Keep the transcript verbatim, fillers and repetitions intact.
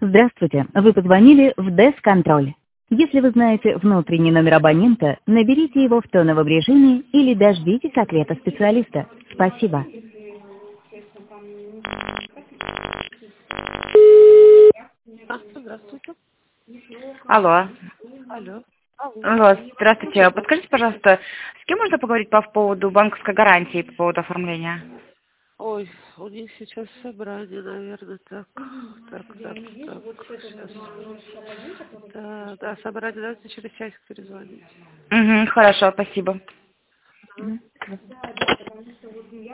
Здравствуйте, вы позвонили в Десконтроль. Если вы знаете внутренний номер абонента, наберите его в тоновом режиме или дождитесь ответа специалиста. Спасибо. А, здравствуйте. Алло. Алло. Алло. Алло, здравствуйте. Подскажите, пожалуйста, с кем можно поговорить по поводу банковской гарантии, по поводу оформления? Ой, у них сейчас собрание, наверное, так. Так, так, так. Сейчас. Да, да, собрание, давайте через часик перезвонить. Угу, хорошо, спасибо.